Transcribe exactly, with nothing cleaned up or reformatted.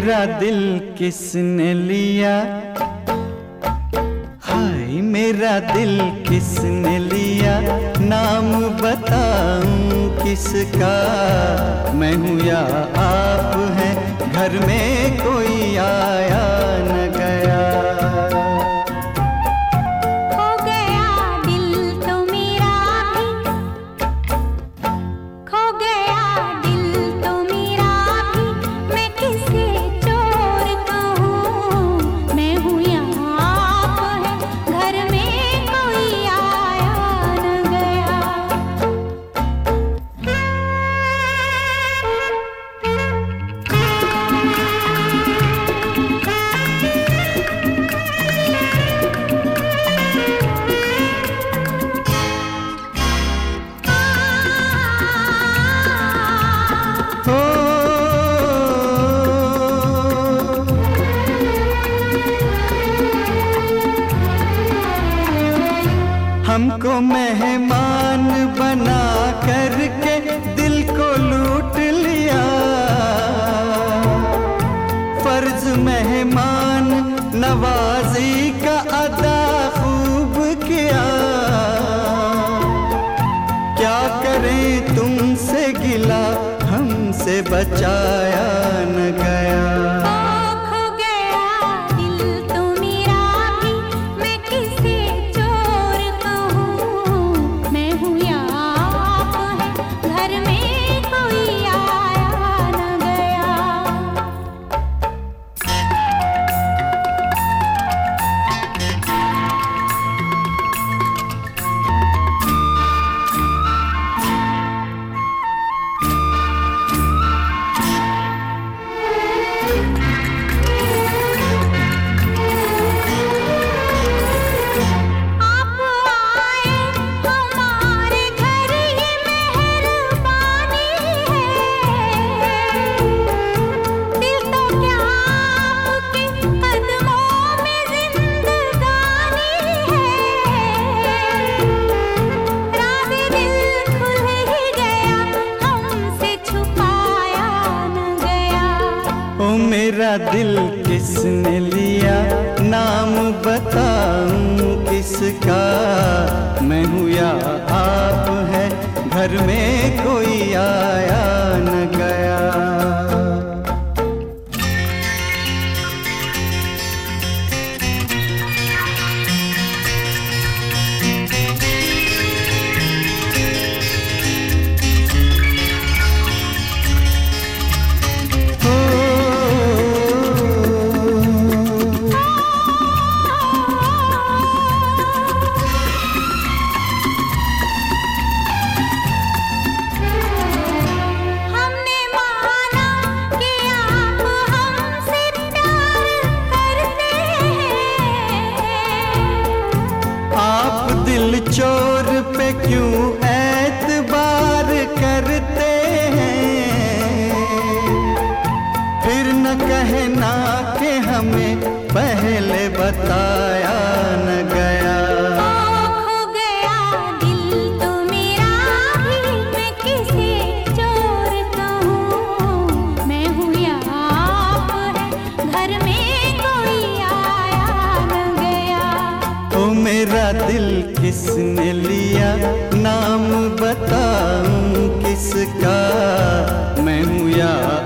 मेरा दिल किसने लिया, हाय मेरा दिल किसने लिया, नाम बताऊं किसका, मैं हूँ या आप हैं, घर में कोई आया न गया। खो गया दिल तो मेरा भी, खो गया दिल तो मेरा भी, मैं किसे चोर कहूँ, मैं हूँ या आप हैं, घर में कोई आया न गया। हमको मेहमान बना करके दिल को लूट लिया, फर्ज मेहमान नवाजी का अदा खूब किया, क्या करें तुमसे गिला, हमसे बचाया न गया। मेरा दिल किसने लिया, नाम बताऊं किसका, मैं हूँ या आप हैं, घर में कोई आया न गया। दिल चोर पे क्यों एतबार करते हैं, फिर न कहना कि हमें पहले बताया न गया। खो गया दिल तो मेरा भी, मैं किसे चोर कहूँ, मैं हूँ या आप हैं, घर में कोई आया न गया। ओ मेरा दिल किसने लिया, नाम बताऊं किसका, मैं हूँ या